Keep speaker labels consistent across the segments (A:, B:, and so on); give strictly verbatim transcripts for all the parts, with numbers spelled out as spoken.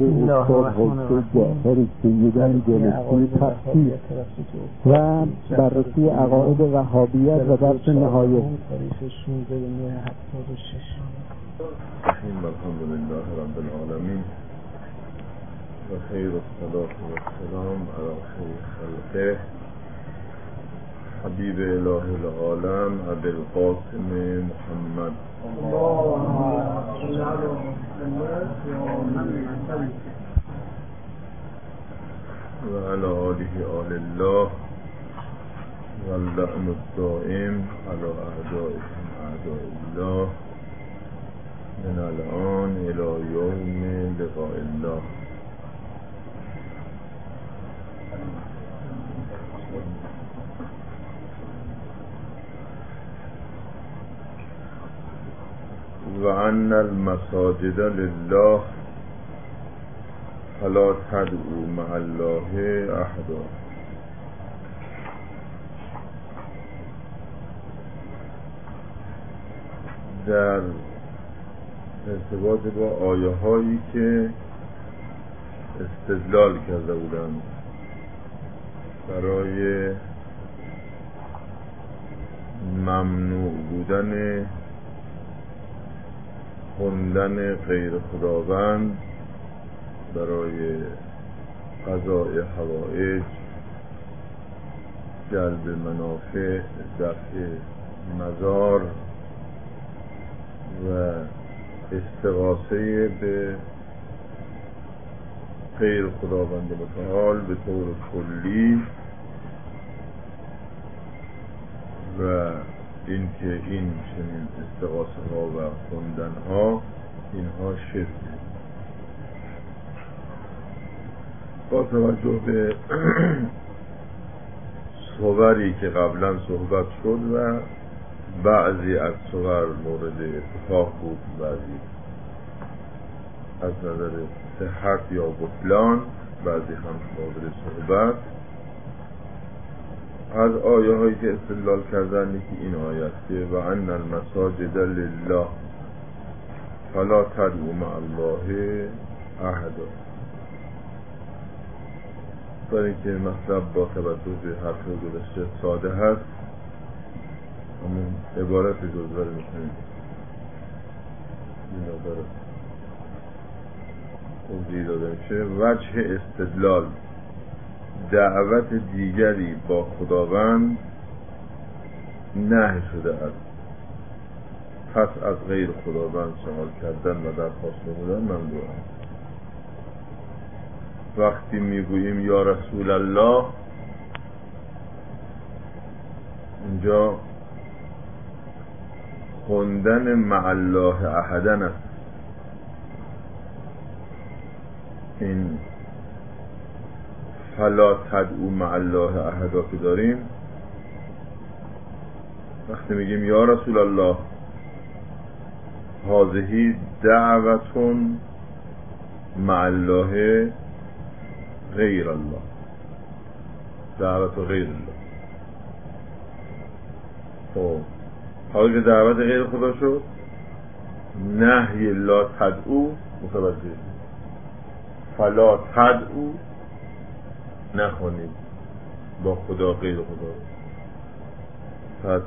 A: استاد حسین جعفر سیدی جلسی تفسیر و بررسی عقاید وهابیت و درس نهایت.
B: الحمد لله رب العالمین و خیر الصلاة و السلام علی خیر خلقه حبیب اله العالم ابی القاسم محمد و علی آله آل الله و اللعن الدائم علی اعدائهم اعداء الله من الان الى یوم لقاء الله. و ان المساجد لله فلا تدعوا مع الله احدا. در ارتباط با آیه هایی که استدلال کرده بودند برای ممنوع بودن خوندن غیر خداوند برای قضاء حوائج، جلب منافع، دفع مضار و استغاثه به غیر خداوند متعال به طور کلی و اینکه این چنین استغاثه ها و خوندن ها اینها شرک. با توجه به صوری که قبلا صحبت شد و بعضی از صور مورد اتفاق بود، بعضی از نظر صحت یا بطلان، بعضی هم مورد صحبت از آیه هایی که استدلال کردن که این آیه است که و ان المساجد لله فلا تدعوا مع الله احدا. برای اینکه مطلب با توجه به حرف گذشته ساده هست، همون عبارت جزوه رو میکنیم این عبارت توضیح داده میشه. وجه استدلال دعوت دیگری با خداوند نهی شده است، پس از غیر خداوند سوال کردن و درخواست نمودن ممنوع است. وقتی میگوییم یا رسول الله، اینجا خوندن مع الله احدن است. این فلا تدعو مع الله احدا که داریم، وقتی میگیم یا رسول الله هذه دعوتون مع الله غیر الله، دعوت غیر الله. خب حالا که دعوت غیر خدا شد، نهی لا تدعو متوجه، فلا تدعو نخوانید با خدا غیر خدا. پس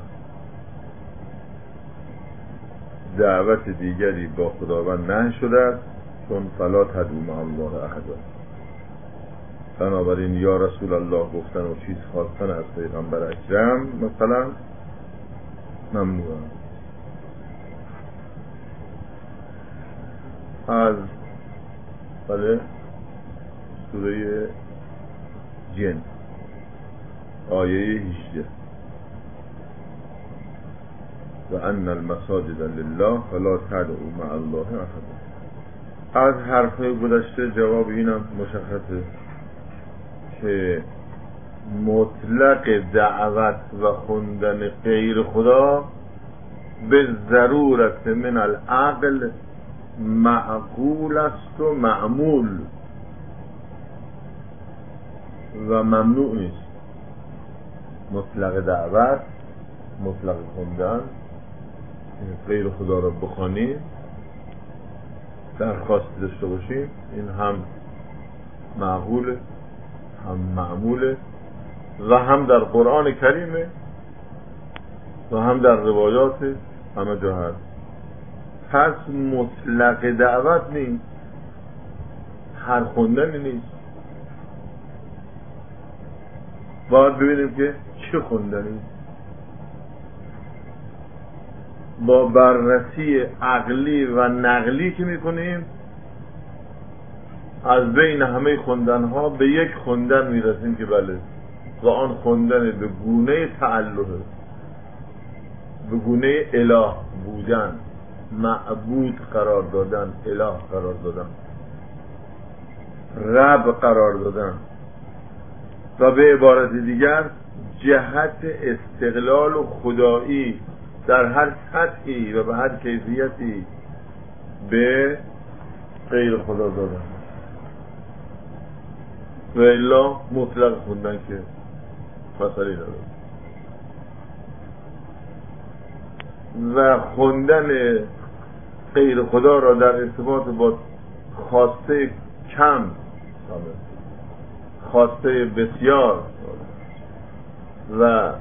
B: دعوت دیگری با خداوند نهی شده است، چون فلا تدعو مع الله احدا. بنابراین یا رسول الله گفتن و چیز خواستن از پیغمبر اکرم مثلا ممنوع است. از بله سوره جن آیه هجده و ان المساجد لله فلا تدعوا مع الله احدا. از حرفهای گذشته جواب اینم مشخصه که مطلق دعوت و خوندن غیر خدا به ضرورت من العقل معقول است و معمول و ممنوع نیست. مطلق دعوت، مطلق خوندن غیر خدا را بخوانید درخواستی داشته باشیم، این هم معقوله، هم معموله و هم در قرآن کریمه و هم در روایات همه جا هست. پس مطلق دعوت نیست، هر خوندنی نیست. باید ببینیم که چه خوندنی. با بررسی عقلی و نقلی که میکنیم از بین همه خوندنها به یک خوندن میرسیم که بله، و آن خوندن به گونه تعلقه، به گونه اله بودن، معبود قرار دادن، اله قرار دادن، رب قرار دادن، و به عبارت دیگر جهت استقلال و خدایی در هر سطحی و به هر کیفیتی به غیر خدا دادن. و الا مطلق خوندن که فصلی نداره. و خوندن غیر خدا را در ارتباط با خواسته کم، خواسته بسیار و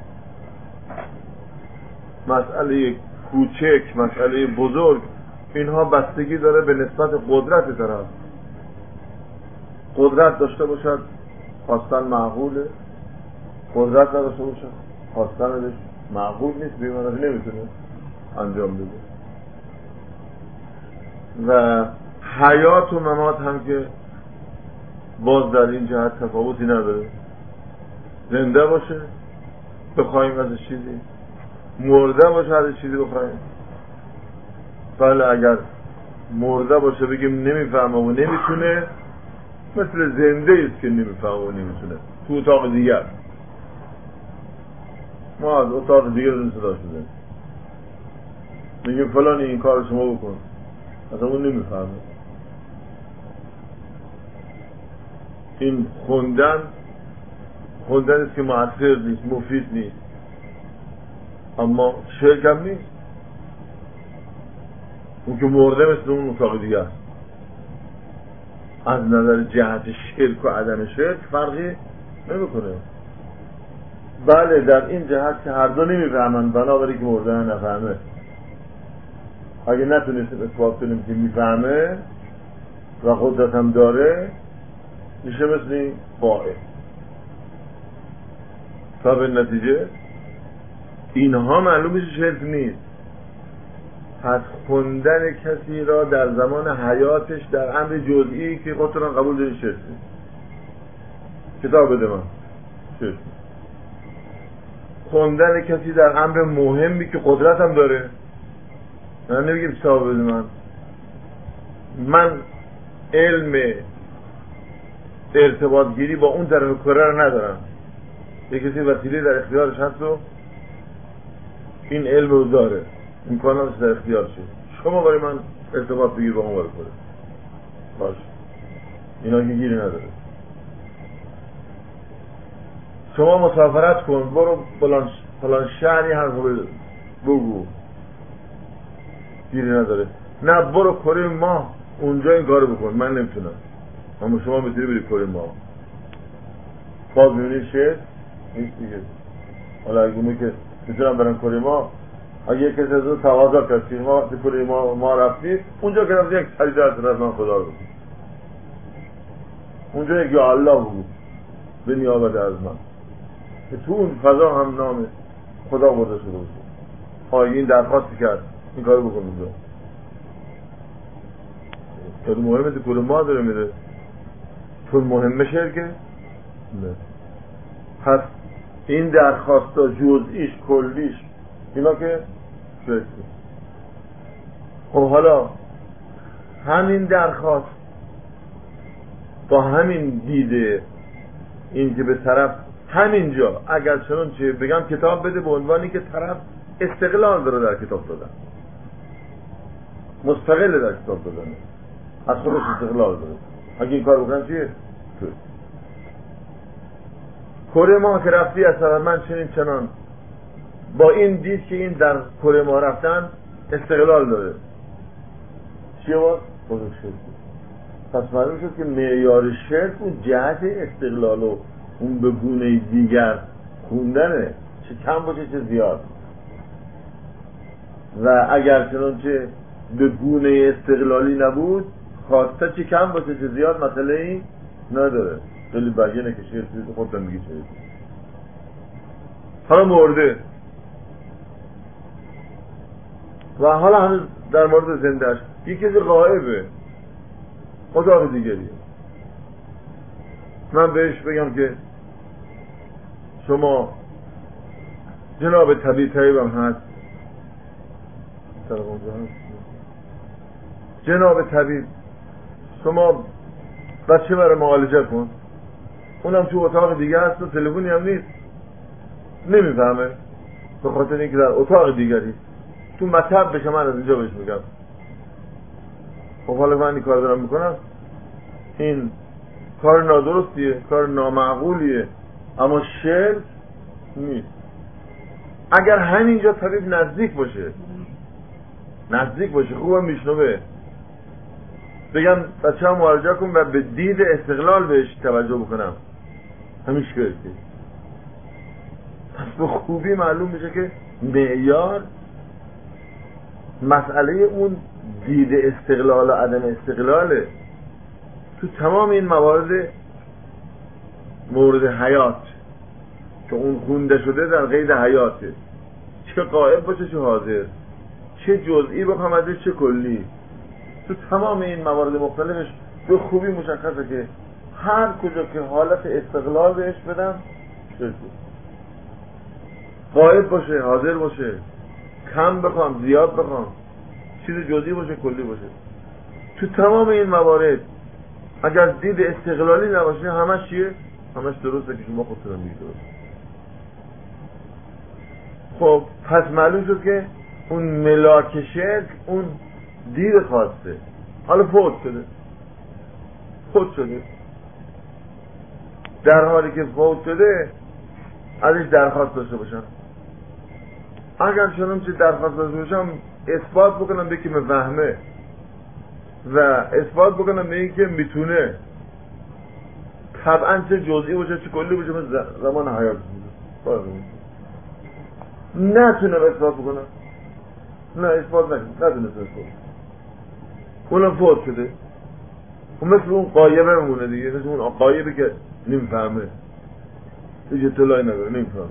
B: مسئله کوچک، مسئله بزرگ، اینها بستگی داره به نسبت قدرت طرف. قدرت داشته باشد خواستن معقوله، قدرت نداشته باشد خواستنش معقول نیست، بیمانش نمیتونه انجام بده. و حیات و ممات هم که باز در این جهت تفاوتی نداره. زنده باشه بخوایم از چیزی، مرده باشه از چیزی بخوایم. بله اگر مرده باشه بگیم نمیفهمه و نمیتونه، مثل زنده است که نمیفهمه و نمیتونه. تو اتاق دیگر ما از اتاق دیگر دون صدا شده میگیم فلانی این کار شما بکن، اصلا اون نمیفهمه. این خوندن خوندن است که مؤثر نیست، مفید نیست، اما شرک هم نیست. اون که مرده مثل اون اتاق دیگه است. از نظر جهت شرک و عدم شرک فرقی نمیکنه. بله در این جهت که هر دو نمیفهمن، بنابراین که مرده نفهمه. اگه نتونستیم اثبات کنیم که میفهمه و قدرت هم داره، میشه مثل این فائل. تا به نتیجه اینها معلوم میشه شرک نیست. پس خوندن کسی را در زمان حیاتش در امر جزئی که خودتون قبول دارید شرک نیست. کتاب بده من شرک نیست. خوندن کسی در امر مهمی که قدرت هم داره، من نمیگم کتاب بده من من علم ارتباط گیری با اون طرف کره رو ندارم، یک کسی وسیله در اختیارش هست و این علم رو داره، امکاناتش در اختیارشه، شما برای من ارتباط بگیر با اون وارد کنه باشه، اینا که گیری نداره. شما مسافرت کن، برو فلان فلان شهری هر بگو، گیری نداره. نه برو کره ماه اونجا این کارو بکن، من نمیتونم، اما شما میتونی بری کره ماه. باز میبینید شد نیست دیگه. حالا اگه اونو که میتونم برم کره ماه، اگه یک کسی از اون تقاضا کرد که ما وقتی کره ما, ما رفتید اونجا که رفتید یک سجده از من خدا رو بگید، اونجا یک یا الله بود به نیابت از من، که تو اون فضا هم نام خدا برده شده بود. آگه این درخواستی کرد این کارو بکن اونجا، کار مهمه تو کره ما داره میره، چون مهمه شرکه نه. پس این درخواستا جزئیش کلیش اینا که شرکه. خب حالا همین درخواست با همین دیده، این که به طرف همینجا اگر چنان چه بگم کتاب بده به عنوانی که طرف استقلال داره در کتاب دادن، مستقل در کتاب دادن، از خودش استقلال داره، اگه این کار بکنم چیه؟ کره ما که رفتی اصلا من چنین چنان با این دید که این در کره ما رفتن استقلال داره، چیه باز؟ بزرگ شد. پس معلوم شد که معیار شرک اون جهت استقلال و اون به گونه دیگر خوندنه، چه کم باشه چه زیاد. و اگر چنانچه به گونه استقلالی نبود، خواسته چه کم باشه چه زیاد مسئله ای نداره. خیلی بیانه که شرک خودتون میگی چه حالا مرده و حالا هنوز در مورد زندهش یک کسی غائبه، اتاق دیگریه. من بهش بگم که شما جناب طبیب طبیبم هست، جناب طبیب شما بچه برای معالجه کن. اونم تو اتاق دیگه هست و تلفنی هم نیست، نمیفهمه به خاطر اینکه در اتاق دیگری. تو مطب بشه من از اینجا بهش میگم خب حالا من این کار دارم میکنم، این کار نادرستیه، کار نامعقولیه، اما شرک نیست. اگر همینجا طبیب نزدیک باشه نزدیک باشه خوبم میشنوه، بگم بچه هم معالجه کن و به دید استقلال بهش توجه بکنم، همیش کرده. پس به خوبی معلوم میشه که معیار مسئله اون دید استقلال و عدم استقلاله. تو تمام این موارد مورد حیات که اون خونده شده در قید حیاته، چه غائب باشه چه حاضر، چه جزئی بخوام ازش چه کلی، تو تمام این موارد مختلفش به خوبی مشخصه که هر کجا که حالت استقلال بهش بدم شده، غائب باشه حاضر باشه، کم بخوام زیاد بخوام، چیز جزئی باشه کلی باشه، تو تمام این موارد اگر دید استقلالی نباشه همش چیه؟ همش درسته که شما خودتون میگید درست. خب پس معلوم شد که اون ملاک شرک اون دید خواسته، حالا فوت شده فوت شده در حالی که فوت شده ازش درخواست داشته باشم. اگر شنم چه درخواست داشته باشم اثبات بکنم به که مفهمه و اثبات بکنم به این که میتونه، طبعا چه جزئی باشه چه کلی باشه من زمان حیات نتونه اثبات بکنم، نه اثبات نکنم، نتونه اثبات اونم فوت شده و مثل اون قایبه میمونه دیگه، مثل اون قایبه که نمیفهمه هیچ اطلاعی نداره نمیفهمه.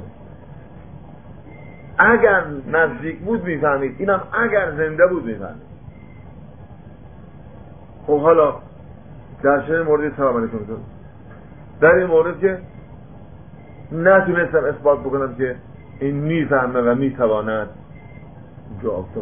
B: اگر نزدیک بود میفهمید، اینم اگر زنده بود میفهمید. خب حالا در چه موردی سلام علیکم کنم؟ در این مورد که نتونستم اثبات بکنم که این میفهمه و میتواند جو آفتاب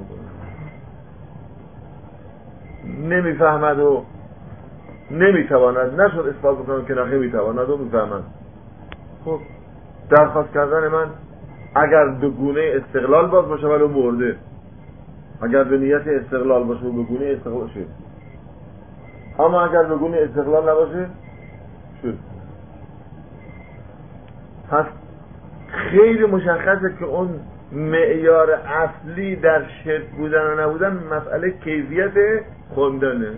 B: نمیفهمد و نمیتواند، نشد اثبات بکنم که نخی میتواند و میفهمد. خب درخواست کردن من اگر به گونه استقلال باز باشه ولی مرده، اگر به نیت استقلال باشه و به گونه استقلال شد، اما اگر به گونه استقلال نباشه شد. پس خیلی مشخصه که اون معیار اصلی در شرک بودن و نبودن مسئله کیفیت خوندنه.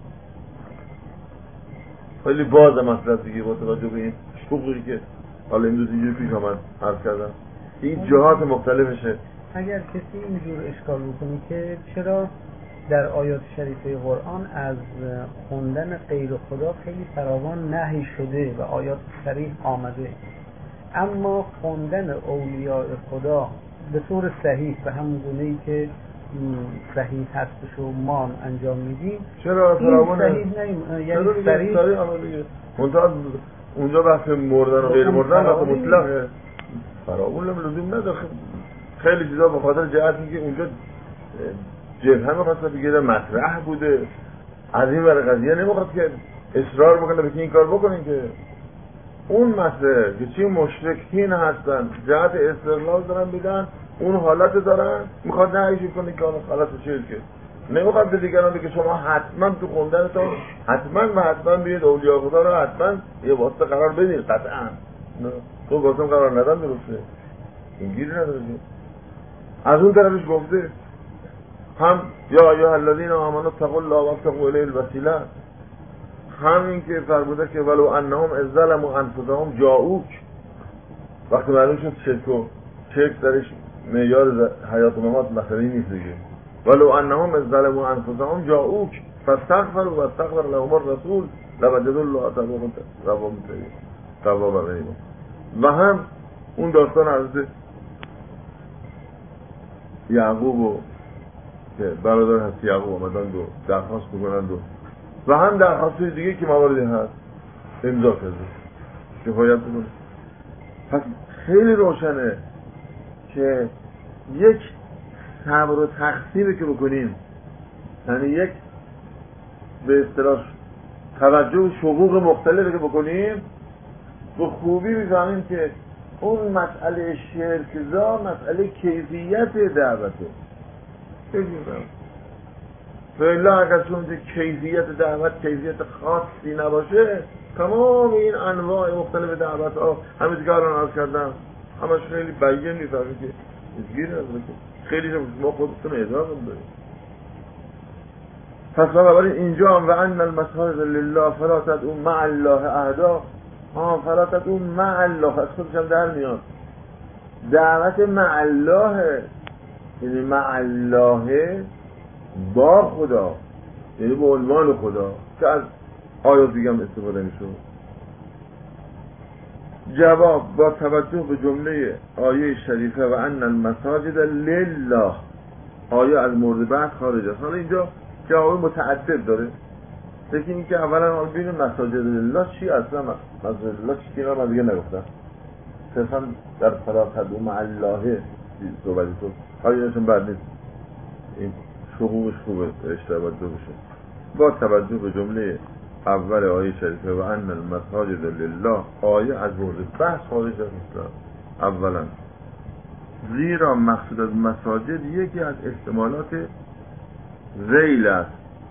B: خیلی باز مطلب دیگه با توجه به این شغلی که حالا این روز اینجور پیش آمد عرض کردم این جهات مختلفشه.
C: اگر کسی اینجور اشکال بکنی که چرا در آیات شریفه قرآن از خوندن غیر خدا خیلی فراوان نهی شده و آیات صریح آمده، اما خوندن اولیاء خدا به طور صحیح به همون گونه‌ای که صحیح هستش و ما انجام میدیم
B: چرا فراوان
C: صحیح نیم؟ یعنی صحیح
B: منتها اونجا بحث مردن و غیر مردن بحث مطلقه، فراوان لزوم نداره. خیلی چیزا به خاطر جهت میگه اونجا جبهه میخواسته بگیره مطرح بوده، از این برای قضیه نمیخواد که اصرار بکنه به این کار بکنین که اون مسئله که چی مشرکین هستن جهت استقلال دارن بیدن اون حالت دارن، میخواد نهیشی کنه که حالت شرکه، نمیخواد به دیگران بگه شما حتما تو خوندنتون حتما و حتما بیاید اولیاء خدا رو حتما یه واسطه قرار بدین، قطعا تو واسطه قرار ندن درسته این گیری نداره. از اون طرفش گفته هم یا ایها الذین آمنوا اتقوا الله وابتغوا الیه الوسیله، همین که فرموده که ولو انهم اذ ظلموا انفسهم جاءوک، وقتی معلوم شد شرک و شرک درش معیار حیات و ممات مسئله نیست دیگه، ولو انهم اذ ظلموا انفسهم جاءوک فاستغفروا واستغفر لهم الرسول لوجدوا الله توابا رحیما. و هم اون داستان حضرت یعقوب و که برادر هست یعقوب آمدند و درخواست بکنند و و هم درخواست دیگه که مواردی هست امضا کرده کفایت بکنه. پس خیلی روشنه که یک صبر و تقسیمی که بکنیم، یعنی یک به اصطلاح توجه شقوق مختلفی که بکنیم، به خوبی می‌فهمیم که اون مسئله شرک‌زا مسئله کیفیت دعوته. فعلا اگر چون کیفیت دعوت کیفیت خاصی نباشه، تمام این انواع مختلف دعوت ها همه که الان عرض کردم همش خیلی بیان می‌فهمید که گیر نداره که خیلی ما خودتون ادعا داریم. پس بنابراین اینجا هم و ان المساجد لله فلا تدعوا مع الله احدا، ها فلا تدعوا مع الله، از خودش هم در میاد دعوت مع الله، یعنی مع الله با خدا، یعنی با عنوان خدا که از آیات دیگه هم استفاده میشه. جواب با توجه به جمله آیه شریفه و ان المساجد لله، آیه از مورد بحث خارج است. حالا اینجا جواب متعدد داره. یکی این که اولا ببین مساجد لله چی اصلا، مساجد لله چی که من دیگه نگفتم، صرفا در فلا تدعوا مع الله صحبتی تو آیه نشون بعد نیست، این شقوقش خوبه اشتباه دو بشه. با توجه به جمله اول آیه شریفه و ان المساجد لله، آیه از مورد بحث خارج از اسلام. اولا زیرا مقصود از مساجد یکی از احتمالات ذیل است.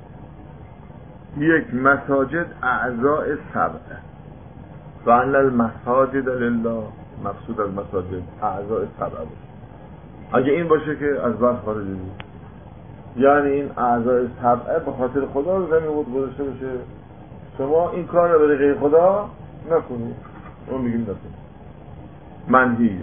B: یک، مساجد اعضاء سبع، و ان المساجد لله مقصود از مساجد اعضاء سبع باشه. اگه این باشه که از بحث خارج بود، یعنی این اعضاء سبع به خاطر خدا زمین بود گذاشته بشه، شما این کار رو برای غیر خدا نکنید، اون میگیم نکنید، منهیه.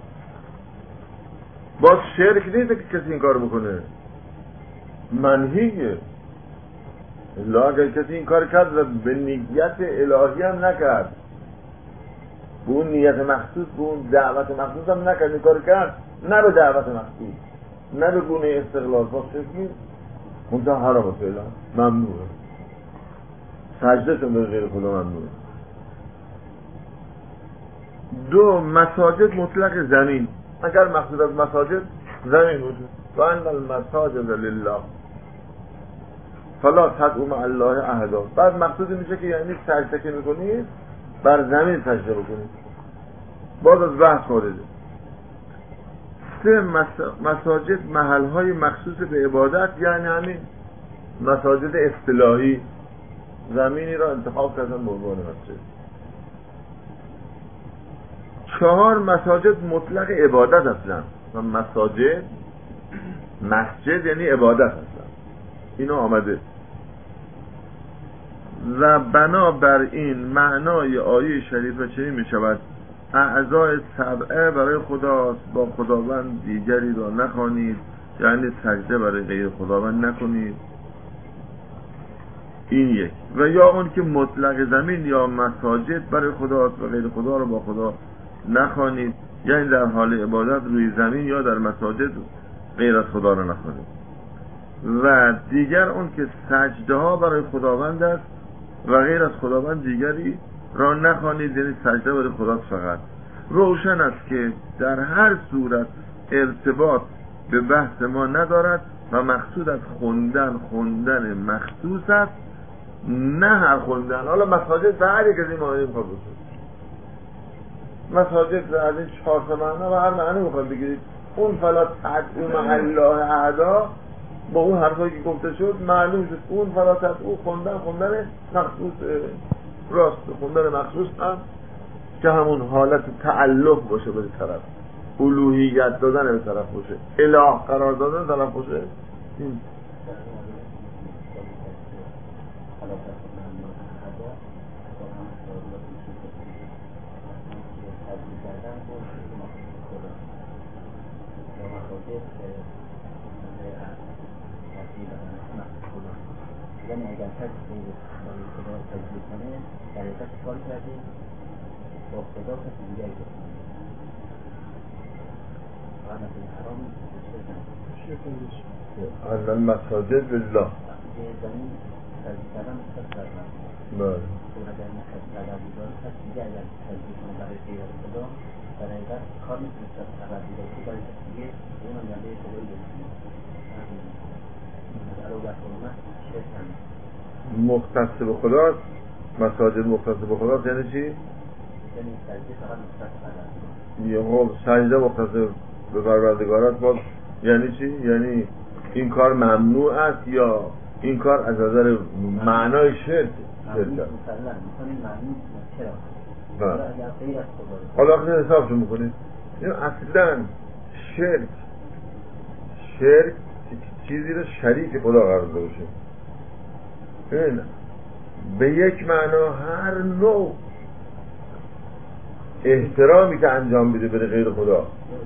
B: باز شرک نیست که کسی این کار بکنه، منهیه. الا اگر کسی این کار کرد و به نیت الهی هم نکرد، به اون نیت مخصوص، به اون دعوت مخصوص هم نکرد، این کار کرد نه به دعوت مخصوص، نه به گونه استقلال، باز شرکی منطقه حرام فعلا ممنوعه، سجده شون به غیر خدا ممنوعه. دو، مساجد مطلق زمین، اگر مقصود از مساجد زمین باشه، و ان المساجد لله فلا تدعوا مع الله احدا، بعد مقصود میشه که یعنی سجده که میکنید بر زمین سجده بکنید، باز از بحث خارجه. سه، مساجد محلهای مخصوص به عبادت، یعنی همین مساجد اصطلاحی، زمینی را انتخاب کردن به عنوان مسجد. چهار، مساجد مطلق عبادت هستند و مساجد مسجد یعنی عبادت هستند، اینو آمده. و بنابر این معنای آیه شریفه چنین می شود اعضای سبعه برای خداست، با خداوند دیگری را نخوانید، یعنی سجده برای غیر خداوند نکنید. این یک. و یا اون که مطلق زمین یا مساجد برای خداست و غیر خدا را با خدا نخوانید، یعنی در حال عبادت روی زمین یا در مساجد غیر از خدا را نخوانید. و دیگر اون که سجده ها برای خداوند است و غیر از خداوند دیگری را نخوانید، یعنی سجده برای خدا فقط. روشن است که در هر صورت ارتباط به بحث ما ندارد و مقصود از خوندن خوندن مخصوص است، نه هر خوندن. حالا مساجد به هر یک از این معنی میخواد باشه، مساجد از این چهار تا معنا و هر معنی میخواد بگیرید. اون فلا تدعوا مع الله احدا با اون حرفایی که گفته شد معلوم شد اون فلا تدعوا خوندن خوندن مخصوص راست، خوندن مخصوص هم که همون حالت تعلق باشه به طرف، الوهیت دادن به طرف باشه، اله قرار دادن طرف باشه، این
D: تحصیل کردن با خدا یا مخاطب که تحصیل بدن خدا، یعنی اگر کسی غیر خدا تجلیل کنه در حقیقت کار کرده با خدا کسی دیگری بکنه و مثل حرام
B: ان المساجد لله
D: زمین تجلیل کردن مستقل کردن
B: بله
D: اون اگر مستقل کردن بیداره کسی دیگه اگر تجلیل کنه برای غیر خدا در حقیقت کار نیست مستقل کردن بیداره که برای کسی دیگه اون هم یعنی خدایی بکنه
B: مختص به خداست. مساجد مختص به خداست یعنی چی؟
D: یعنی سجده فقط مختص به
B: یه خب سجده مختص به پروردگارات باز یعنی چی؟ یعنی این کار ممنوع است یا این کار از نظر معنای شرک شرک است؟
D: چرا؟
B: حالا آخه حسابشو میکنید این اصلا شرک شرک چیزی رو شریک خدا قرار داده باشه. این به یک معنا هر نوع احترامی که انجام میده به غیر خدا.
D: خیلی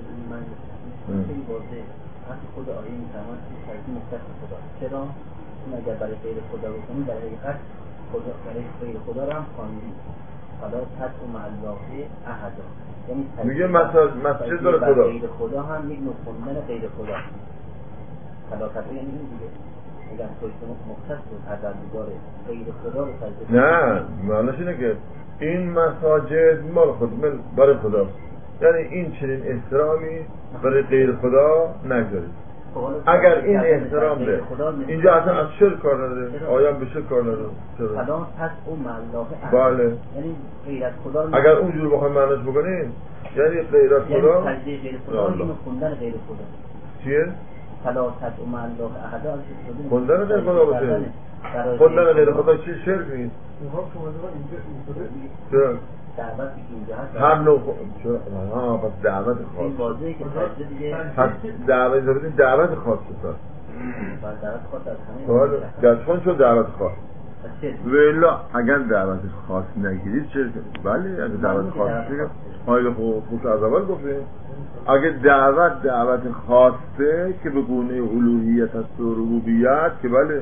D: واضحه حتی خود آیه میفرماید که سجده مختص خدا. چرا؟ چون اگر برای غیر خدا بکنی در حقیقت خدا برای غیر خدا رو هم خواندی فلا تدعوا مع الله احدا، یعنی
B: میگه مسجد داره خدا
D: غیر خدا هم یک نوع خوندن غیر خدا. فلا تدعوا یعنی این دیگه اگر توی مختص بود پروردگار غیر خدا رو سجده
B: نه معنیش اینه که این مساجد مال خود برای خدا، یعنی این چنین احترامی برای غیر خدا نگذارید. اگر این احترام ده اینجا اصلا از شرک کار نداره، آیان به شرک کار نداره.
D: فلا تدعوا مع الله احد،
B: بله
D: یعنی غیر خدا
B: اگر اونجور بخوایم معنیش بکنیم یعنی غیر از خدا
D: یعنی سجده غیر خدا اینو خوندن غیر خدا.
B: چیه؟
D: فلا تدعوا مع الله احد
B: خوندن غیر خدا باشه. خوندن غیر خدا چی شرک نیست. چرا؟
D: دعوت اینجا هست
B: هر نوع چرا؟ ها پس دعوت خاص
D: این واضحه که سجده دیگه
B: پس دعوت زبطین دعوت خاص شد
D: بعد دعوت خاص از همه
B: دستخون شد دعوت خاص ویلا اگر دعوت خاص نگیرید چرا؟ بله اگر دعوت خاص نگیرید آیه خوب از اول گفته اگر دعوت دعوت خاصه که به گونه الوهیت است و ربوبیت که بله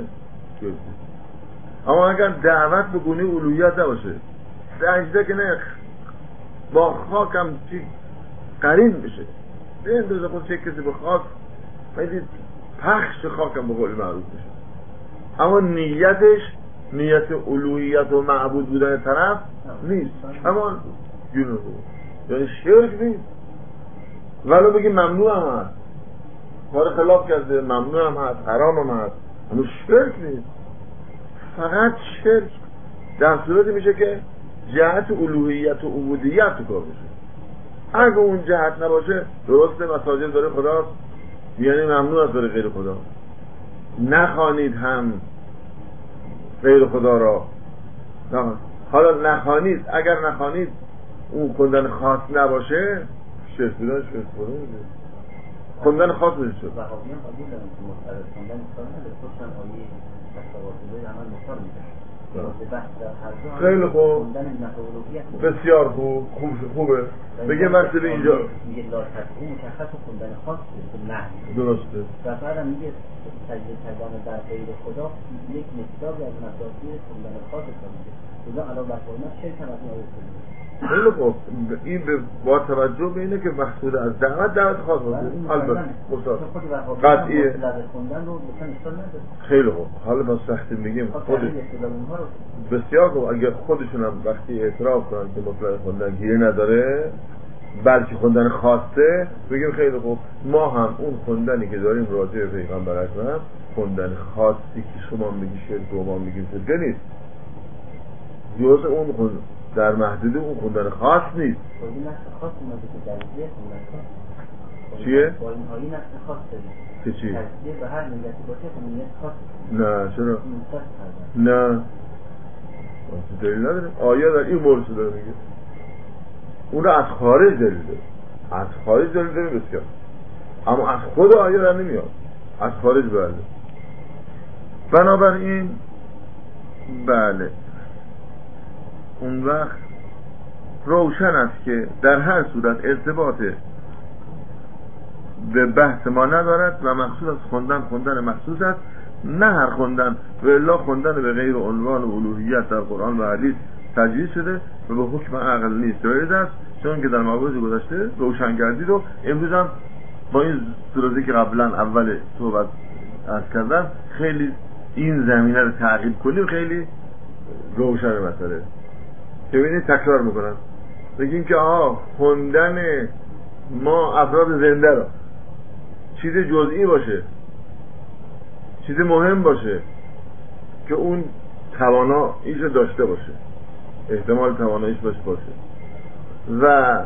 B: اما اگر دعوت به گونه الوهیت نباشه سجده که نه با خاکم چی قرین بشه این دوزه خود چه کسی به خاک میدید پخش خاکم به قول معروف بشه اما نیتش نیت الوهیت و معبود بودن طرف نیست اما جنوب یعنی شرک نیست ولو بگی ممنوع هم هست کار خلاف کرده ممنوع هم هست حرام هم هست اما شرک نیست فقط شرک در صورتی میشه که جهت الوهیت و عبودیت تو کار بشه اگه اون جهت نباشه درسته مساجد داره خدا یعنی ممنوع است داره غیر خدا نخوانید هم غیر خدا را نه. حالا نخوانید اگر نخوانید اون خوندن خاص نباشه شرک بودن شرک بودن خوندن خاص بشه شد
D: وهابیان قبول دارن که مختلف خوندن اصلا نداره خودشان آیه تصواتیده عمل مختار میدن
B: خیلی خوب بسیار خوب خوب خوبه بگه مسئله اینجا
D: میگه لا تدعوا مشخص خوندن خاص نه
B: درسته
D: و بعدم میگه سجده کردن در غیر خدا یک مقداری از مسائل خوندن خاص میگه خدا علاوه بر فرمان شرک هم از اون
B: خیلی خوب این با توجه به اینه که مقصود از دعوت دعوت خاص باشه البته مستقیم قطعیه خیلی خوب حالا با سختی میگیم خود بسیار خوب اگر خودشون هم وقتی اعتراف کنن که مطلق خوندن گیری نداره بلکه خوندن خاصه بگیم خیلی خوب ما هم اون خوندنی که داریم راجع به پیغمبر اکرم خوندن خاصی که شما میگی شرک و ما میگیم شرک نیست جز اون خوندن در محدود اون خوندن خاص نیست
D: خاص اومده که درجه خوندن خاص
B: چیه؟
D: با این هایی نفس خاص داریم
B: که چی؟
D: تجزیه به هر ملتی باشه خونیت خاص
B: نه چرا؟ نه دلیل نداره آیه در این مورد داره میگه اون رو از خارج دلیل داره از خارج دلیل داره بسیار اما از خود آیه در نمیاد از خارج بله بنابراین بله اون وقت روشن است که در هر صورت ارتباط به بحث ما ندارد و مخصوص از خوندن خوندن مخصوص است، نه هر خوندن و الا خوندن به غیر عنوان الوهیت در قرآن و حدیث تجویز شده و به حکم عقل نیست جایز است، چون که در مواضع گذشته روشن گردید و امروز هم با این صورتی که قبلا اول صحبت عرض کردم خیلی این زمینه رو تعقیب کنیم خیلی روشن مسئله. که ببینید تکرار میکنم، بگیم که آها خوندن ما افراد زنده را چیز جزئی باشه، چیز مهم باشه که اون تواناییش داشته باشه، احتمال تواناییش باشه باشه و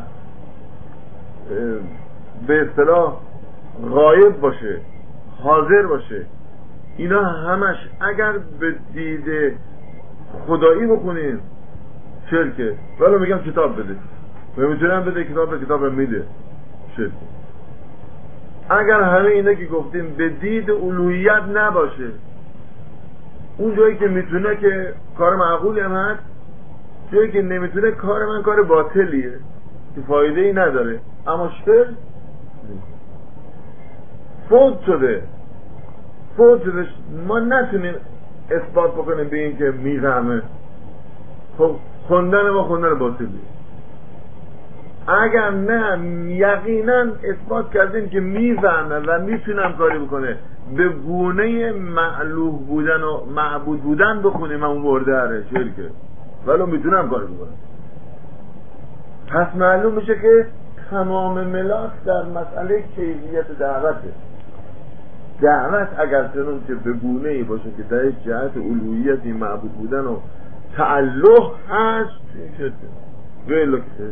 B: به اصطلاح غایب باشه، حاضر باشه، اینا همش اگر به دید خدایی بخونیم شرکه. ولی میگم کتاب بده و میتونم بده کتاب به کتاب میده شرکه. اگر همه اینا که گفتیم به دید الوهیت نباشه، اون جایی که میتونه که کار معقولی هم هست، جایی که نمیتونه کار من کار باطلیه که فایده ای نداره، اما شرک فوت شده فوت شده ما نتونیم اثبات بکنیم به این که میفهمه. خب خوندن ما خوندن باطلیه. اگر نه یقینا اثبات کردیم که میفهمه و میتونم کاری بکنه، به گونه معلوه بودن و معبود بودن بخونیم اون برده هره شرکه، ولی میتونم کاری بکنه. پس معلوم میشه که تمام ملاک در مسئله کیفیت دعوته. دعوت اگر چنون که به گونه ای باشه که درش جهت الوهیتی معبود بودن و تعلق هست ویلو که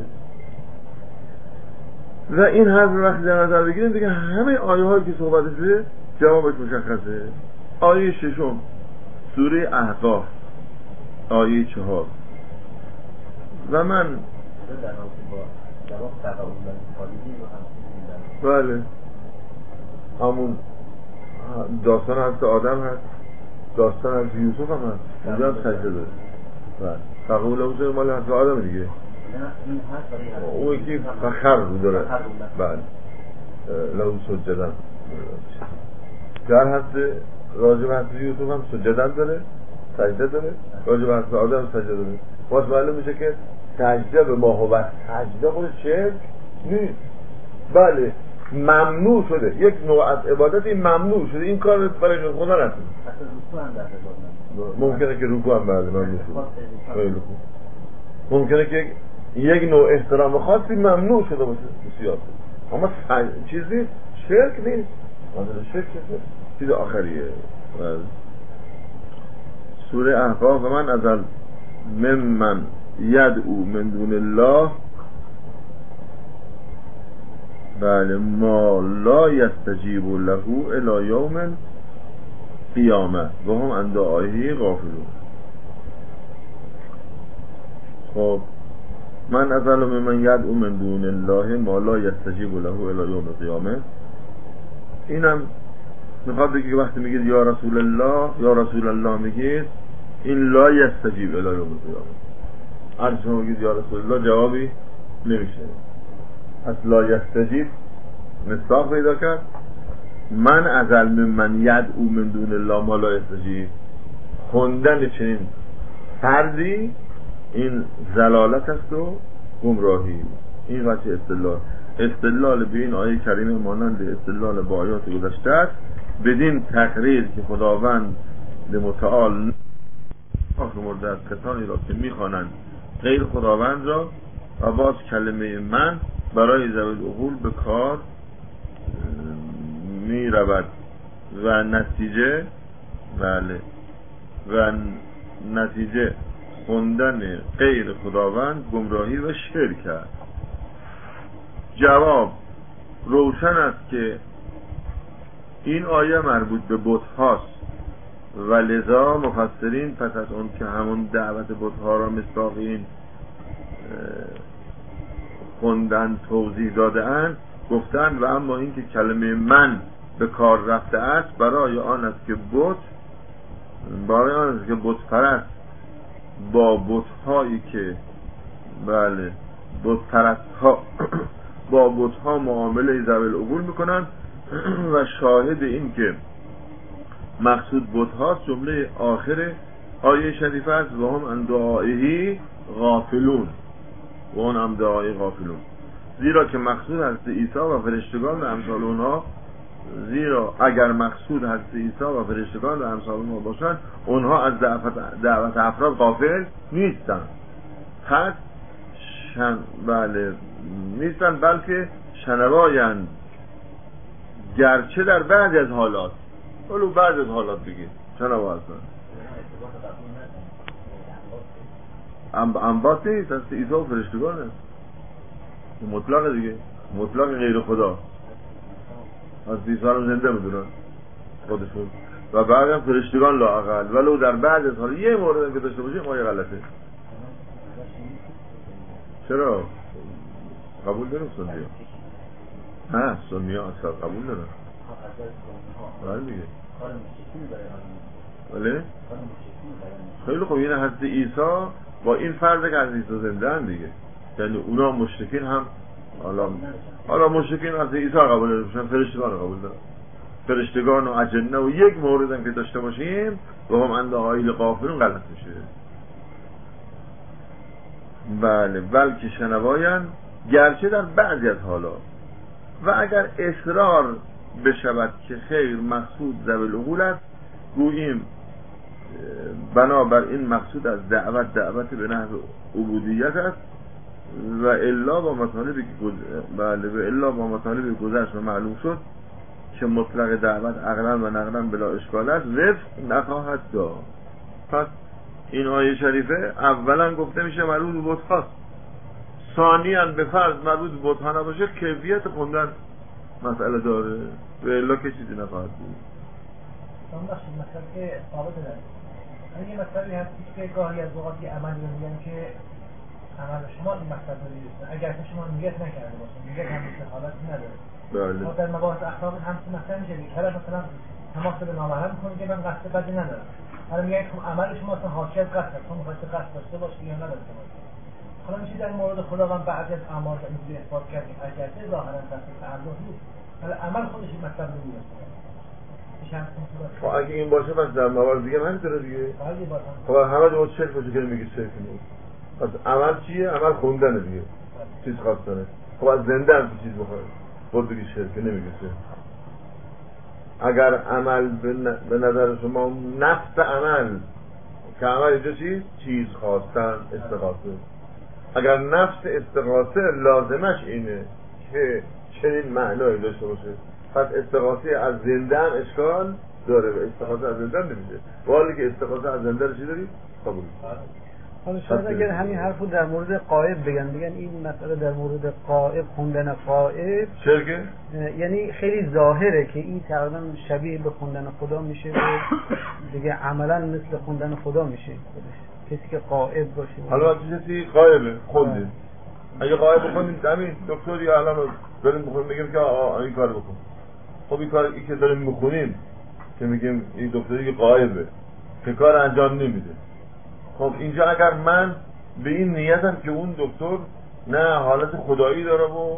B: و این حرف وقتی در نظر بگیریم دیگه همه آیه هایی که صحبت شده جوابش مشخصه. آیه ششم سوره احقاف آیه چهار و من بله همون داستان هست آدم هست، داستان از یوسف هم هست، اونجا هم سجده داره. بله تقول اوزه مال هست آدم دیگه، اون یکی فخر داره. بله لو سجدن در حد راجب حد یوسف هم سجدن داره، سجده داره، راجب حد آدم سجده داره. باز معلوم میشه که سجده به ما هو سجده خود شرک نیست. بله ممنوع شده، یک نوع از عبادتی ممنوع شده، این کار برای خدا نکنه. ممکنه که رکوع هم بله ممنوع شده، خیلی خوب. ممکنه که یک نوع احترام خاصی ممنوع شده باشه بسیار، اما چیزی شرک نیست. مثلا شرک چیز آخریه. سوره احقاف و من ازل ممن یدعو من دون الله بله ما لا یستجیب له الی یوم قیامه و هم عن دعائه غافلون. خب من ازل ممن یدعو من دون الله ما لا یستجیب له الی یوم قیامه، اینم میخواد بگه وقتی میگید یا رسول الله یا رسول الله میگید این لا یستجیب الی یوم قیامه، هر شما میگید یا رسول الله جوابی نمیشه. از لا یستجیب مصداق پیدا کرد. من ازل ممن یدعو من دون الله ما لا یستجیب، خوندن چنین فردی این ضلالت است و گمراهی. این وجه استدلال استدلال به این آیه کریمه مانند استدلال با آیات گذشته است، بدین تقریر که خداوند متعال آخر مورد از کسانی را که میخوانند غیر خداوند را و باز کلمه من برای ذوی العقول به کار می رود و نتیجه بله و نتیجه خوندن غیر خداوند گمراهی و شرک است. جواب روشن است که این آیه مربوط به بت هاست و لذا مفسرین پس از اون که همون دعوت بت ها را مصداق این خوندن توضیح داده اند گفتند و اما این که کلمه من به کار رفته است برای آن است که بت برای آن است که بت پرست با بت هایی که بله بت پرست ها با بت ها معامله ذوی العقول میکنن و شاهد این که مقصود بت هاست جمله آخر آیه شریفه است و هم عن دعائه غافلون و هم عن دعائه غافلون، زیرا که مقصود حضرت عیسی و فرشتگان و امثال اونها زیرا اگر مقصود حضرت عیسی و فرشتگان و امثال اونها باشند اونها از دعوت, دعوت افراد غافل نیستن. پس شن... بله نیستن بلکه شنوایند، گرچه در بعضی از حالات، ولو بعضی از حالات بگید شنوا هستن. انبات نیست، حضرت عیسی و فرشتگان هست، مطلق دیگه، مطلق غیر خدا. از عیسی رو زنده میدونن خودشون و بعد هم فرشتگان لااقل، ولو در بعض از حال یه مورد هم که داشته باشیم ما یه غلطه. چرا؟ قبول داریم سنی ها؟ ها سنی ها اصلا قبول دارن بله دیگه. بله؟ خیلی خوب، این حضرت عیسی با این فرض که حضرت عیسی زنده هم دیگه، یعنی اونا مشرکین هم حالا حالا مشرکین حضرت عیسی قبول دارن، فرشتگان قبول دارن، فرشتگان و اجنه و یک مورد هم که داشته باشیم و هم عند دعائه غافلون غلط میشه. بله بلکه شنوایان گرچه در بعضی از حالات و اگر اصرار بشود که خیر مقصود ذوی العقول است گوییم بنابر این مقصود از دعوت دعوت به نحو عبودیت است و الا با مطالبی که بله و الا با مطالبی گذشت و معلوم شد که مطلق دعوت عقلا و نقلا بلا اشکال است وفق نخواهد داشت. پس این آیه شریفه اولا گفته میشه مربوط به بت هاست، ثانیاً به فرض مربوط به بت ها نباشه کیفیت خوندن مسئله داره و الا که چیزی نخواهد بود.
E: اون بخشی مثلا که ثابت داره یه مسئله هست که گاهی از اوقات یه عملی رو میگن که عمل شما این مقصد رو میرسه اگر شما نیت نکرده باشید نیت هم مثل حالتی نداره.
B: بله
E: ما در مباحث اخلاق هم مثلا میشه حالا مثلا تماس به نامحرم میکنید که من قصد بدی ندارم، حالا میگن که عمل شما اصلا حاکی از قصد شما میخواید قصد داشته باشید یا نداشته باشید. حالا میشه در مورد خدا هم بعضی از اعمال اینجوری اثبات کردیم اگر ظاهرا قصد تعلق نیست ولی عمل خودش این مطلب رو میرسه.
B: خب اگه این باشه پس در موارد دیگه من داره دیگه. خب همه جو چرک باشه که میگه چرک نیست. پس عمل چیه؟ عمل خوندنه دیگه. چیز خواستنه. خب از زنده هم چیز بخواد. بود بگی شرک نمیگه چرک. اگر عمل به نظر شما نفس عمل که عمل اینجا چیز؟ چیز خواستن استغاثه. اگر نفس استغاثه لازمش اینه که چنین معنایی داشته باشه پس استغاثه از زنده هم اشکال داره و استغاثه از زنده نمیشه. والی که استغاثه از زنده رو چی داری؟ قبول.
C: حالا شاید اگر همین حرفو در مورد غائب بگن بگن این مسئله در مورد غائب خوندن غائب
B: چرگه؟
C: یعنی خیلی ظاهره که این تقریبا شبیه به خوندن خدا میشه و دیگه عملا مثل خوندن خدا میشه خودش کسی که غائب باشه.
B: حالا کسی غائبه خوندیم اگه غائب بخونیم همین دکتر یا الان داریم بخونیم میگیم که آه این کار بکن. خب این کاری که داریم میخونیم که میگیم این دکتری که غائبه که کار انجام نمیده. خب اینجا اگر من به این نیتم که اون دکتر نه حالت خدایی داره و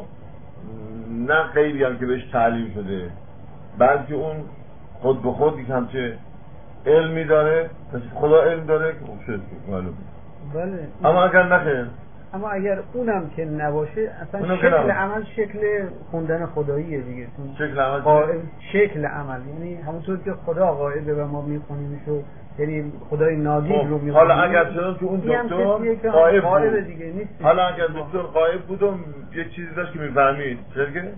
B: نه غیبی هم که بهش تعلیم شده بلکه اون خود به خود یک همچه علمی داره مثل خدا علم داره که خب شد معلومه.
C: بله
B: اما اگر نخیر
C: اما اگر اونم که نباشه اصلا شکل عمل شکل خوندن خداییه دیگه.
B: شکل عمل
C: قائب شکل عمل یعنی همونطور که خدا غائبه و ما میخونیمشو یعنی خدای نادید رو میخونیم.
B: حالا اگر چون که اون دکتر غائب بود
C: دیگه نیست.
B: حالا اگر دکتر غائب بود یه چیزی داشت که میفهمید چرا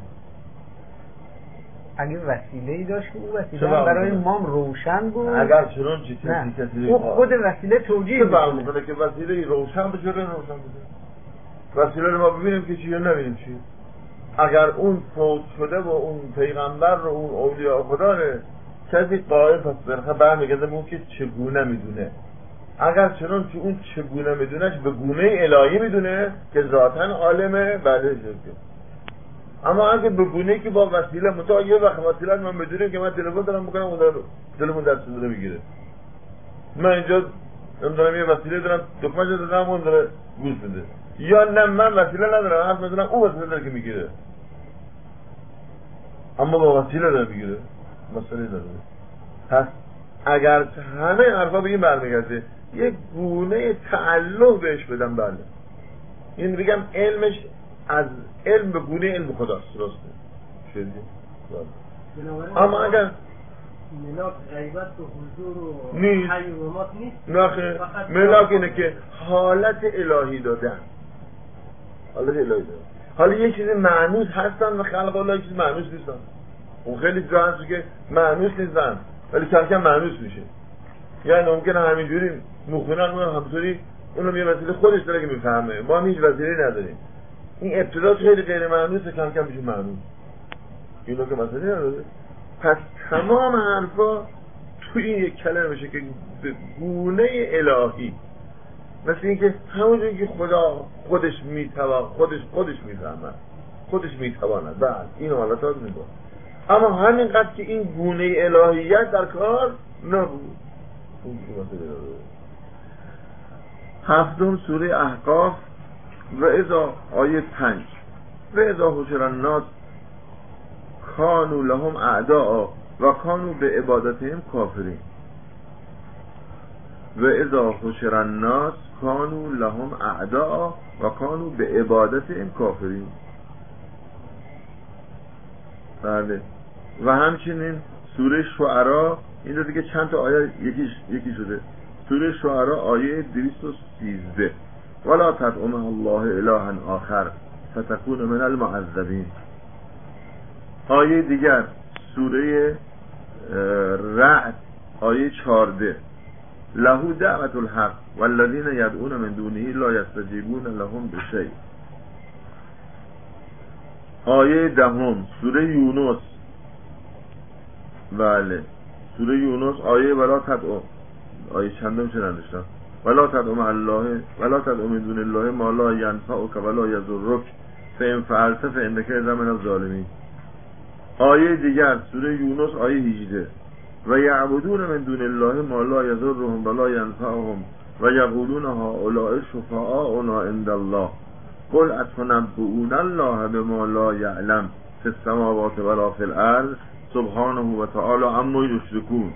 C: اگه وسیله‌ای داشت که اون وسیله برای ما روشن بود
B: اگر چون چیزی کسی
C: اون خود وسیله توجیه
B: میکنه که وسیله روشن بشه روشن بشه وسیله رو ما ببینیم که چیه نبینیم چیه. اگر اون فوت شده و اون پیغمبر رو اون اولیاء خدا رو کسی غائب پس برخه برمیگرده به اون که چگونه میدونه. اگر چنان که اون چگونه میدونهش به گونه الهی میدونه که ذاتن عالمه بله شده. اما اگه به گونه‌ای که با وسیله متا یه وقت وسیله من بدونم که من تلفن دارم میکنم اون داره تلفن دست داره میگیره من اینجا من دارم یه وسیله دارم دکمه‌شو دادم اون داره گوش میده یا نه من وسیله ندارم حرف میزنم او وسیله داره که میگیره، اما با وسیله داره میگیره، مسئله داره. پس اگر همه حرفا به این برمیگرده یک گونه تعلق بهش بدم، بله این بگم علمش از علم به گونه علم خداست، درسته شدی. اما اگر
E: ملاک غیبت و حضور و
B: نیست،
E: حیوانات نیست،
B: نه ملاک اینه که حالت الهی دادن، حالت الهی دادن. حالا یک چیز معنوس هستن و خلق الله یک چیز معنوس نیستن. اون خیلی جا هست که معنوس نیستن ولی کم کم معنوس میشه. یعنی ممکنه همینجوری مخونن اون همطوری اونم یه وسیله خودش داره که میفهمه، ما هیچ وسیله‌ای نداریم. این ابتدا خیلی غیر معنوسه، کم کم میشه معنوس. اینو که مسئله نداره. پس تمام حرفا توی این یک کلمه میشه که به گونه الهی، مثل اینکه همونجوری که خدا خودش میتواند، خودش خودش میفهمد، خودش میتواند، بعد این حالاتات میگه. اما همینقدر که این گونه الهیت در کار نبود. هفتم سوره احقاف و اذا آیه پنج و اذا حشر الناس کانوا لهم اعداء و کانوا به عبادتهم کافرین. و اذا حشر الناس کانوا لهم اعداء و کانوا به عبادتهم کافرین. بله. و همچنین سوره شعراء این رو دیگه چند تا آیه یکی یکی شده. سوره شعراء آیه دویست و سیزده ولا تدع مع الله الها آخر فتكون من المعذبین. آیه دیگر سوره رعد آیه چهارده له دعوت الحق والذین یدعون من دونه لا یستجیبون لهم بشیء. آیه دهم سوره یونس، بله سوره یونس آیه ولا تدعو، آیه چندم چه نداشتم، ولا تدعو مع الله ولا تدعو من دون الله ما لا ينفعك ولا يضرك فإن فعلت فإنك إذا من الظالمين. آیه دیگر سوره یونس آیه هجده و یعبدون من دون الله ما لا یضرهم ولا ینفعهم و یقولون هؤلاء شفعاؤنا عند الله قل اتنبئون الله بما لا یعلم فی السماوات ولا فی الارض سبحانه و تعالی عما یشرکون.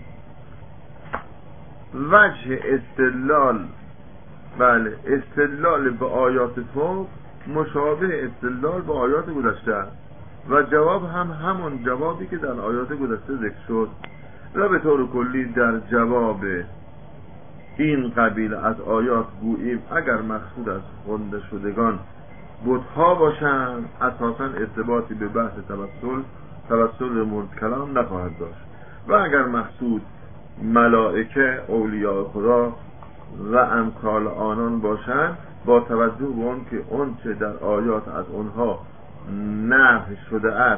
B: وجه استدلال، بله استدلال به آیات فوق مشابه استدلال به آیات گذشته و جواب هم همون جوابی که در آیات گذشته ذکر شد. و به طور کلی در جواب این قبیل از آیات گوییم اگر مقصود از خونده شدگان بت‌ها باشند اساساً ارتباطی به بحث توسل توسل مورد کلام نخواهد داشت و اگر مقصود ملائکه اولیاء خدا و امثال آنان باشند با توجه به اون که اون چه در آیات از اونها نفی شده است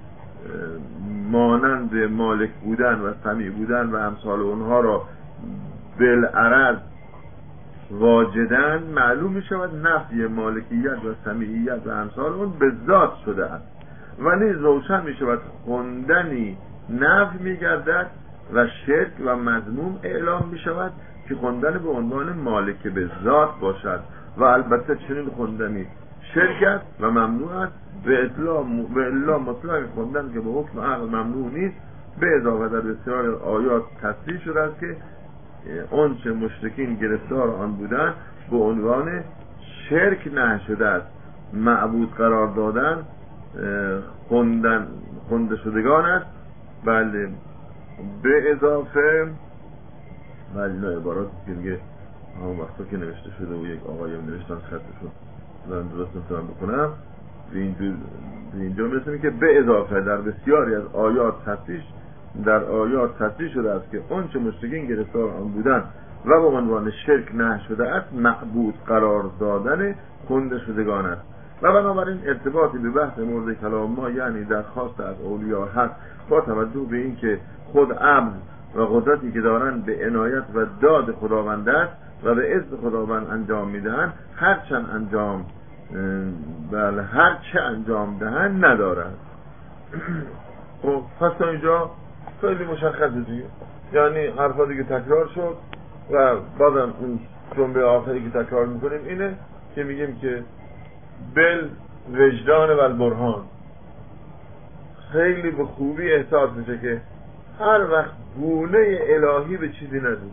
B: مانند مالک بودن و سمیع بودن و امثال اونها را بالعرض واجدن، معلوم می شود نفی مالکیت و سمیعیت و امثال اون به ذات شده است و نیز روشن می شود خوندنی نفی می گردد و شرک و مذموم اعلام می شود که خوندن به عنوان مالک به ذات باشد و البته چنین خوندنی شرک است و ممنوع است به اطلاع به الا مطلق خوندن که به حکم عقل ممنوع نیست. به اضافه در بسیار آیات تصریح شده است که اون چه مشرکین گرفتار آن بودن به عنوان شرک نه شده است. معبود قرار دادن خوندن خونده شدگان است. بله به اضافه بله نه عبارات دیگه همون وقتا که نوشته شده و یک آقایم نوشتن خطشون من درست نمیتونم بکنم به اینجور به اینجا میرسیم که به اضافه در بسیاری از آیات تصریح در آیات تصریح شده است که اون چه مشرکین گرفتار آن بودن و به عنوان شرک نه شده است معبود قرار دادن خونده شدگان است و بنابراین ارتباطی به بحث مورد کلام ما یعنی درخواست از اولیاء هست با توجه به این که خود امر و قدرتی که دارن به عنایت و داد خداوند است و به اذن خداوند انجام میدهند هر چند انجام بله هر چه انجام دهند ندارند. خب پس تا اینجا خیلی مشخصه دیگه، یعنی حرفا دیگه تکرار شد و بعدم اون جمله آخری که تکرار میکنیم اینه که میگیم که بل وجدان و البرهان خیلی به خوبی احساس میشه که هر وقت گونه الهی به چیزی ندید،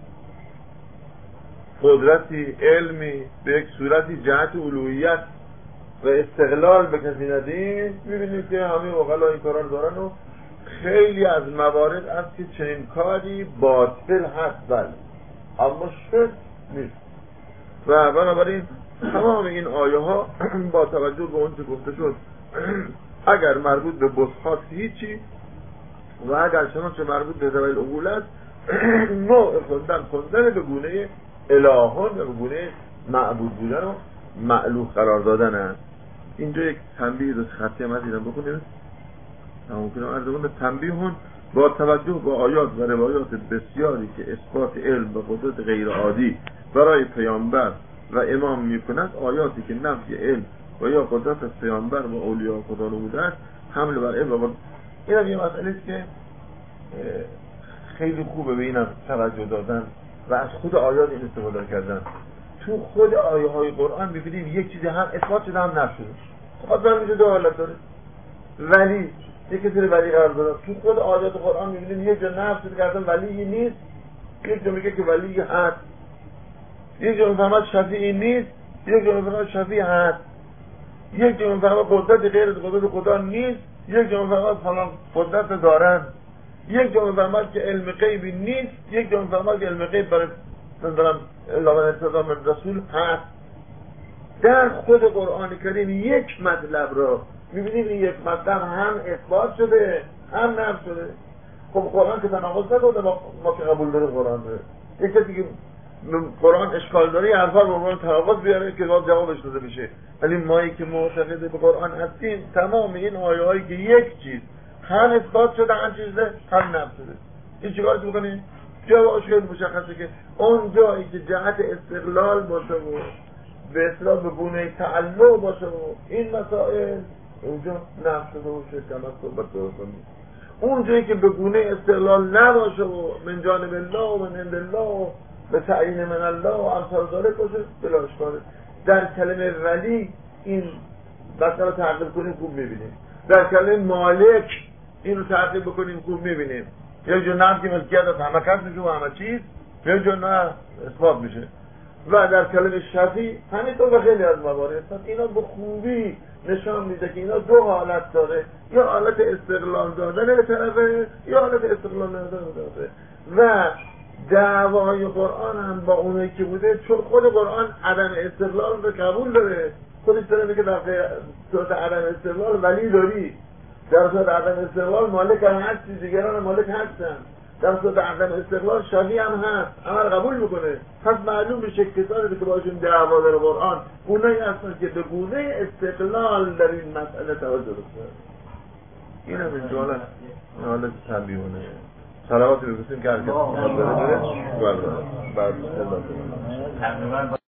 B: قدرتی علمی به یک صورتی جهت الوهیت و استقلال به کسی ندید، میبینید که همه اوغلا این کارا رو دارن و خیلی از موارد است که چنین کاری باطل هست بله اما شرک نیست. و بنابراین تمام این آیه ها با توجه به اون چه گفته شد اگر مربوط به بت‌ها هیچی و اگر چنانچه مربوط به ذوی العقول است نوع خوندن خوندن به گونه الهان و به گونه معبود بودن و معلوه قرار دادن است. اینجا یک تنبیه دو خطی هم دیدم بکنیم ممکنه عرض کنم تنبیهون با توجه به آیات و روایات بسیاری که اثبات علم و قدرت غیر عادی برای پیامبر و امام میکند، آیاتی که نفی علم و یا قدرت از پیامبر و اولیاء خدا نموده است حمل بر علم و قدرت. این هم یه مسئله است که خیلی خوبه به این هم توجه دادن و از خود آیات این استفاده کردن. تو خود آیه های قرآن میبینیم یک چیزی هم اثبات شده هم نفی شده. خب من میشه دو حالت داره. ولی یک کسی ولی قرار داره. تو خود آیات قرآن میبینیم یک جا نفی شده کردن ولی نیست، یک جا میگه که ولی هست، یک جا میفهمد شفیعی نیست، یک جا میفهمد شفیع هست، یک جا میفهمد قدرت غیر از قدرت خدا نیست، یک جا میفهمد فلان قدرت دارن، یک جا میفهمد که علم غیبی نیست، یک جا میفهمد که علم غیب برای نمیدونم الا من ارتضی من رسول هست. در خود قرآن کریم یک مطلب رو میبینید این یک مطلب هم اثبات شده هم نفی شده. خب قرآن که تناقض نداره ما, ما که قبول داره قرآن داره. یک کسی که قرآن اشکال داره یه حرفا رو قرآن تناقض بیاره که باز جوابش داده بشه. ولی مایی که معتقد به قرآن هستیم تمام این آیه هایی که یک چیز هم اثبات شده هم چیزه هم نفی شده این چیکارش بکنیم؟ جوابش خیلی مشخصه که اون جایی که جهت استقلال باشه و به اصطلاح به گونه تعلق باشه و این مسائل اونجا نفی شده و شرک هم از صحبت درست نیست. اون جایی که به گونه استقلال نباشه و من جانب الله و من عند الله و به تعیین من الله و امثال ذالک باشه بلا اشکاله. در کلمه ولی این مثلا تعقیب کنیم خوب میبینیم، در کلمه مالک این رو تعقیب بکنیم خوب میبینیم. یک جا نام که ملکیت از همه کس میشه و همه چیز، یک جا نه اثبات میشه. و در کلمه شفیع همینطور به خیلی از موارد اینا به خوبی نشان میده که اینا دو حالت داره، یا حالت استقلال دادن به طرفه یا حالت استقلال دادن به طرفه. و دعوای قرآن هم با اونایی که بوده، چون خود قرآن عدم استقلال رو قبول داره، خودش داره میگه در صورت عدم استقلال ولی داری، در صورت عدم استقلال مالک هم هستی، دیگران مالک هستن، در صورت عدم استقلال شفیع هم هست، همه قبول میکنه. پس معلوم میشه کسانی که باشون دعوا داره قرآن اونایی هستن که به گونه استقلال در این مسئله توجه داشتن. این هم این جالب حالت تنبیهونه. صلواتی بگوستیم که هرکس بره بره بره بره